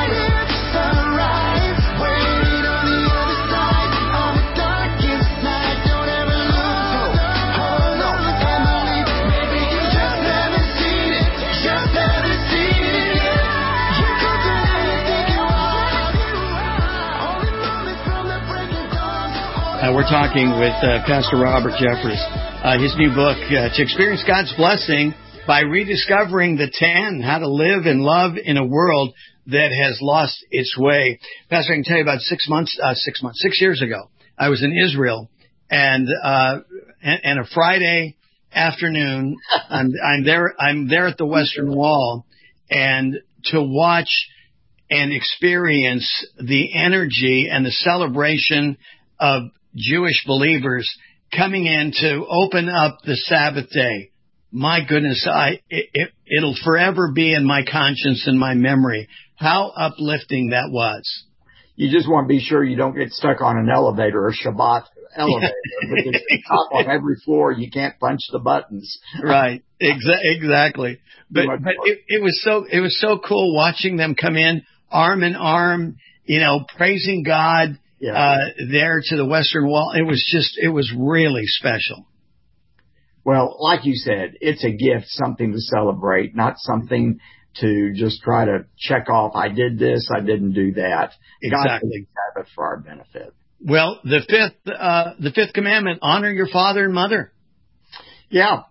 We're talking with Pastor Robert Jeffress. His new book, To Experience God's Blessing by Rediscovering the 10, How to Live and Love in a World That Has Lost Its Way. Pastor, I can tell you about 6 years ago, I was in Israel, and a Friday afternoon, I'm there at the Western Wall, and to watch and experience the energy and the celebration of Jewish believers coming in to open up the Sabbath day. My goodness, it'll forever be in my conscience and my memory how uplifting that was. You just want to be sure you don't get stuck on an elevator or Shabbat elevator. Because it's up on every floor, you can't punch the buttons. Right, exactly. But it was so cool watching them come in arm in arm, praising God. Yeah. There to the Western Wall. It was really special. Well, like you said, it's a gift, something to celebrate, not something to just try to check off. I did this, I didn't do that. Exactly. God have it for our benefit. Well, the fifth commandment, honor your father and mother. Yeah.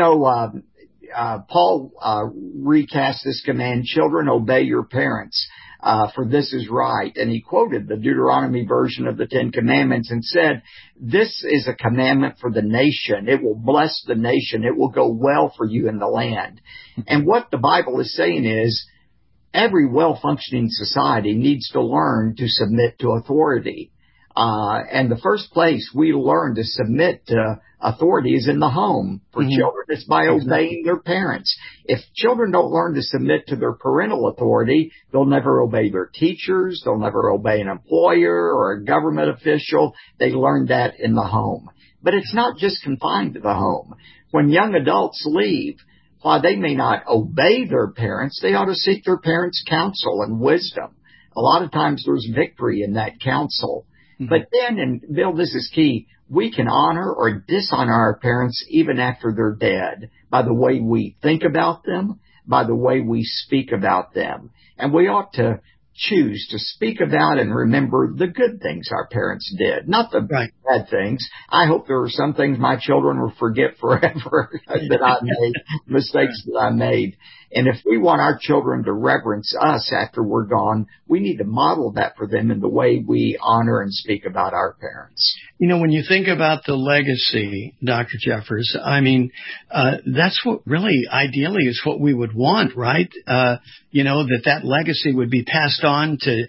Paul recast this command, children, obey your parents. For this is right. And he quoted the Deuteronomy version of the Ten Commandments and said, this is a commandment for the nation. It will bless the nation. It will go well for you in the land. And what the Bible is saying is every well-functioning society needs to learn to submit to authority. And the first place we learn to submit to authority is in the home. For children, it's by obeying their parents. If children don't learn to submit to their parental authority, they'll never obey their teachers. They'll never obey an employer or a government official. They learn that in the home. But it's not just confined to the home. When young adults leave, while they may not obey their parents, they ought to seek their parents' counsel and wisdom. A lot of times there's victory in that counsel. But then, and Bill, this is key, we can honor or dishonor our parents even after they're dead by the way we think about them, by the way we speak about them. And we ought to choose to speak about and remember the good things our parents did, not the bad things. I hope there are some things my children will forget forever that I made, mistakes that I made. And if we want our children to reverence us after we're gone, we need to model that for them in the way we honor and speak about our parents. You know, when you think about the legacy, Dr. Jeffers, I mean, that's what really ideally is what we would want, right? You know, that legacy would be passed on to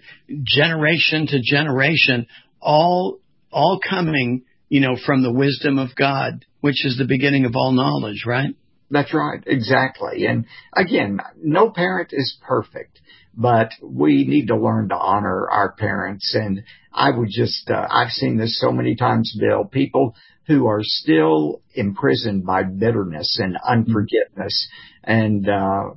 generation, all coming, you know, from the wisdom of God, which is the beginning of all knowledge, right? That's right. Exactly. And again, no parent is perfect, but we need to learn to honor our parents. And I would just, I've seen this so many times, Bill, people who are still imprisoned by bitterness and unforgiveness. And,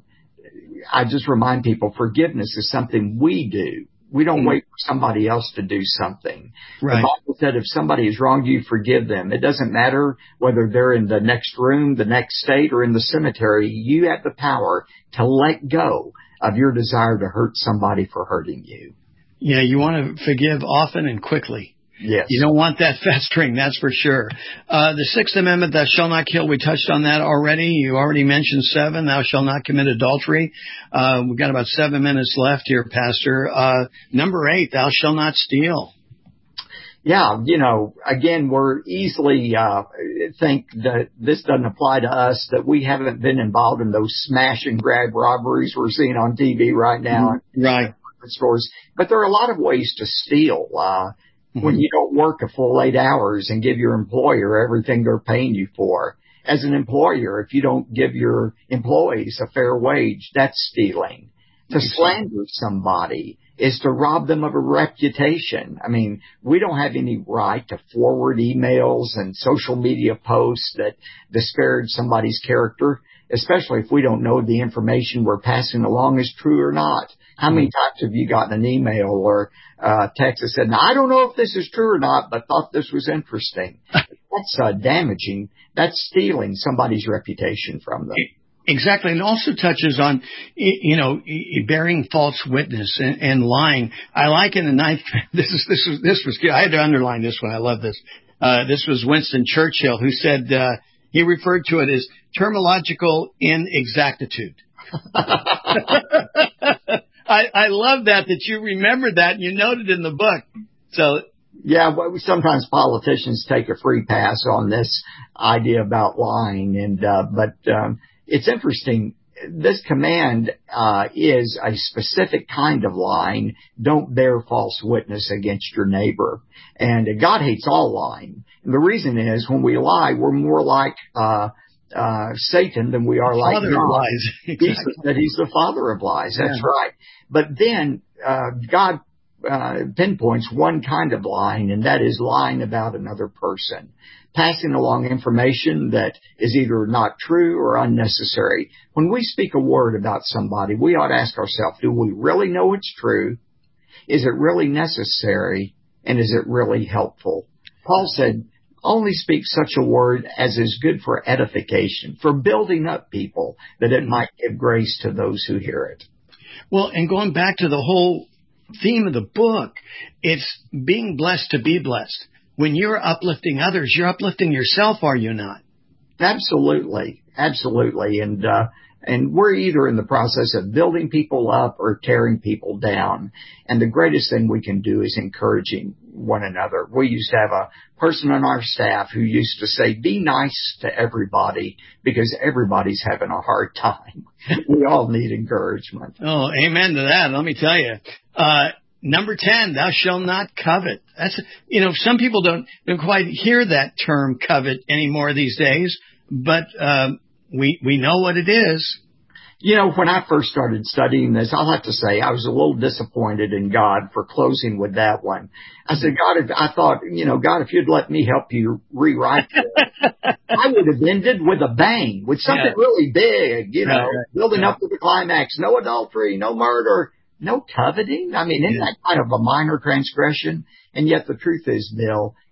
I just remind people forgiveness is something we do. We don't wait for somebody else to do something. Right. The Bible said if somebody has wronged you, forgive them. It doesn't matter whether they're in the next room, the next state, or in the cemetery. You have the power to let go of your desire to hurt somebody for hurting you. Yeah, you want to forgive often and quickly. Yes. You don't want that festering, that's for sure. The Sixth Amendment, thou shalt not kill, we touched on that already. You already mentioned 7, thou shalt not commit adultery. We've got about 7 minutes left here, Pastor. Number 8, thou shalt not steal. Yeah, you know, again, we're easily think that this doesn't apply to us, that we haven't been involved in those smash and grab robberies we're seeing on TV right now. Right. Stores. But there are a lot of ways to steal. When you don't work a full 8 hours and give your employer everything they're paying you for. As an employer, if you don't give your employees a fair wage, that's stealing. To slander somebody is to rob them of a reputation. I mean, we don't have any right to forward emails and social media posts that disparage somebody's character, especially if we don't know the information we're passing along is true or not. How many times have you gotten an email or text that said, now, I don't know if this is true or not, but thought this was interesting? That's damaging. That's stealing somebody's reputation from them. Exactly. And it also touches on, you know, bearing false witness and lying. I like in the 9th, this was good. I had to underline this one. I love this. This was Winston Churchill who said, he referred to it as terminological inexactitude. I love that you remembered that and you noted in the book. So yeah, well, sometimes politicians take a free pass on this idea about lying, and but it's interesting. This command is a specific kind of lying. Don't bear false witness against your neighbor. And God hates all lying. And the reason is when we lie, we're more like Satan than we are like father God. Of lies. Exactly. That he's the father of lies. That's right. But then God pinpoints one kind of lying, and that is lying about another person, passing along information that is either not true or unnecessary. When we speak a word about somebody, we ought to ask ourselves, do we really know it's true? Is it really necessary? And is it really helpful? Paul said, only speak such a word as is good for edification, for building up people, that it might give grace to those who hear it. Well, and going back to the whole theme of the book, it's being blessed to be blessed. When you're uplifting others, you're uplifting yourself, are you not? Absolutely. Absolutely. And we're either in the process of building people up or tearing people down. And the greatest thing we can do is encouraging one another. We used to have a person on our staff who used to say, be nice to everybody because everybody's having a hard time. We all need encouragement. Oh, amen to that. Let me tell you. Number 10, thou shalt not covet. That's, you know, some people don't quite hear that term covet anymore these days, but we know what it is. You know, when I first started studying this, I'll have to say I was a little disappointed in God for closing with that one. I said, God, I thought, you know, God, if you'd let me help you rewrite it, I would have ended with a bang, with something really big, you know, building up to the climax. No adultery, no murder, no coveting. I mean, isn't that kind of a minor transgression? And yet the truth is, Bill,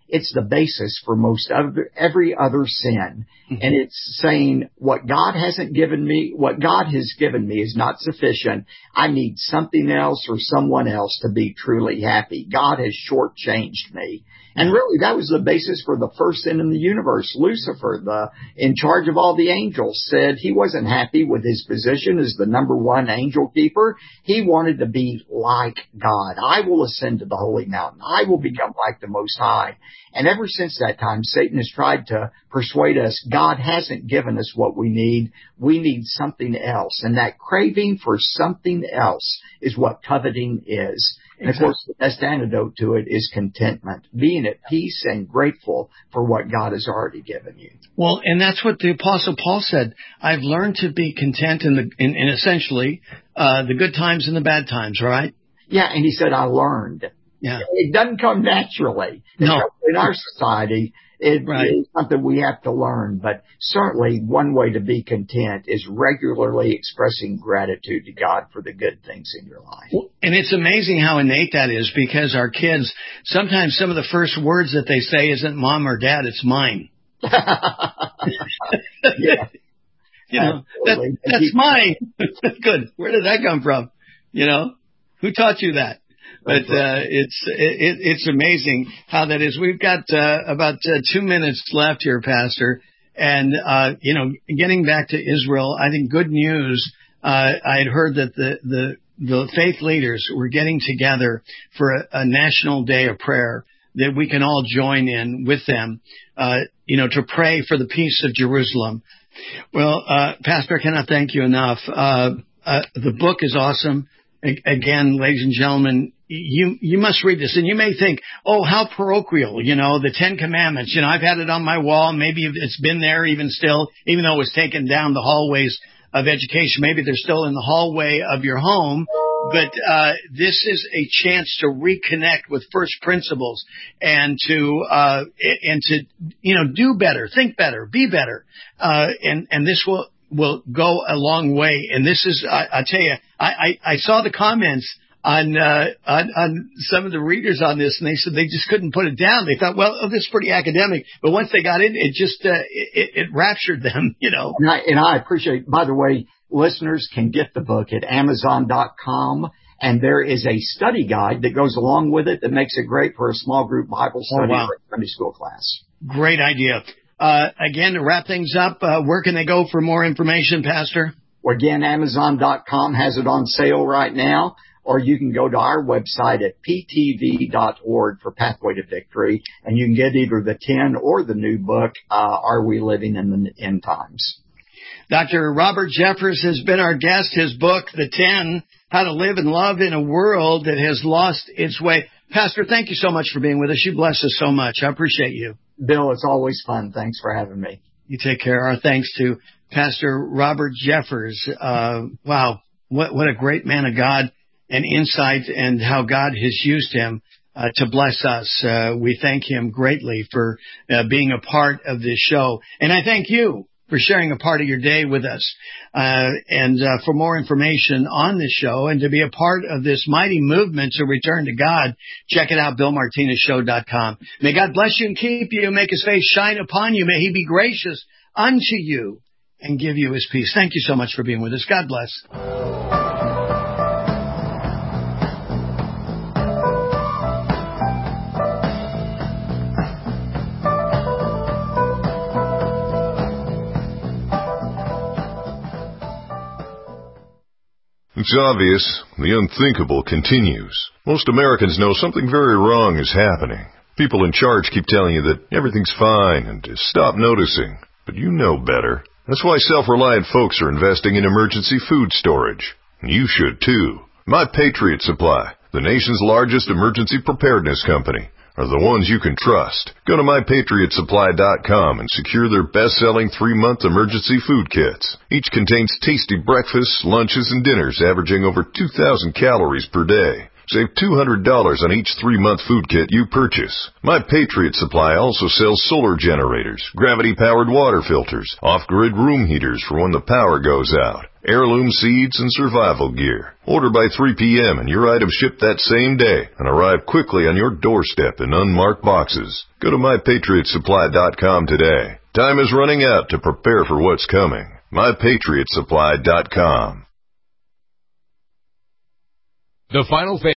it's the basis for every other sin. Mm-hmm. And it's saying what God has given me is not sufficient. I need something else or someone else to be truly happy. God has shortchanged me. And really, that was the basis for the first sin in the universe. Lucifer, in charge of all the angels, said he wasn't happy with his position as the number one angel keeper. He wanted to be like God. I will ascend to the holy mountain. I will become like the Most High. And ever since that time, Satan has tried to persuade us God hasn't given us what we need. We need something else. And that craving for something else is what coveting is. And, of course, the best antidote to it is contentment, being at peace and grateful for what God has already given you. Well, and that's what the Apostle Paul said. I've learned to be content in essentially the good times and the bad times, right? Yeah, and he said, I learned. Yeah. It doesn't come naturally. No. In our society, it's something we have to learn. But certainly one way to be content is regularly expressing gratitude to God for the good things in your life. And it's amazing how innate that is, because our kids, sometimes some of the first words that they say isn't mom or dad, it's mine. Yeah. You know, that's mine. Good. Where did that come from? You know, who taught you that? But it's amazing how that is. We've got about 2 minutes left here, Pastor. And, getting back to Israel, I think good news. I had heard that the faith leaders were getting together for a national day of prayer that we can all join in with them, to pray for the peace of Jerusalem. Well, Pastor, I cannot thank you enough. The book is awesome. Again, ladies and gentlemen, you must read this. And you may think, oh, how parochial, the 10 Commandments. I've had it on my wall. Maybe it's been there even still, even though it was taken down the hallways of education. Maybe they're still in the hallway of your home. But this is a chance to reconnect with first principles and to do better, think better, be better. And this will go a long way. And this is, I tell you, I saw the comments on some of the readers on this, and they said they just couldn't put it down. They thought, well, this is pretty academic. But once they got in, it just, it raptured them, And I appreciate, by the way, listeners can get the book at Amazon.com. And there is a study guide that goes along with it that makes it great for a small group Bible study or a Sunday school class. Great idea. Again, to wrap things up, where can they go for more information, Pastor? Well, again, Amazon.com has it on sale right now, or you can go to our website at ptv.org for Pathway to Victory, and you can get either the 10 or the new book, Are We Living in the End Times? Dr. Robert Jeffress has been our guest. His book, The 10, How to Live and Love in a World That Has Lost Its Way. Pastor, thank you so much for being with us. You bless us so much. I appreciate you. Bill, it's always fun. Thanks for having me. You take care. Our thanks to Pastor Robert Jeffress. Wow, what a great man of God and insight, and how God has used him to bless us. We thank him greatly for being a part of this show. And I thank you for sharing a part of your day with us. And for more information on this show and to be a part of this mighty movement to return to God, check it out, BillMartinezShow.com. May God bless you and keep you, make his face shine upon you. May he be gracious unto you and give you his peace. Thank you so much for being with us. God bless. It's obvious. The unthinkable continues. Most Americans know something very wrong is happening. People in charge keep telling you that everything's fine and to stop noticing. But you know better. That's why self-reliant folks are investing in emergency food storage. And you should too. My Patriot Supply, the nation's largest emergency preparedness company, are the ones you can trust. Go to MyPatriotSupply.com and secure their best-selling 3-month emergency food kits. Each contains tasty breakfasts, lunches, and dinners averaging over 2,000 calories per day. Save $200 on each 3-month food kit you purchase. My Patriot Supply also sells solar generators, gravity-powered water filters, off-grid room heaters for when the power goes out, heirloom seeds, and survival gear. Order by 3 p.m. and your items ship that same day and arrive quickly on your doorstep in unmarked boxes. Go to MyPatriotSupply.com today. Time is running out to prepare for what's coming. MyPatriotSupply.com. The final phase.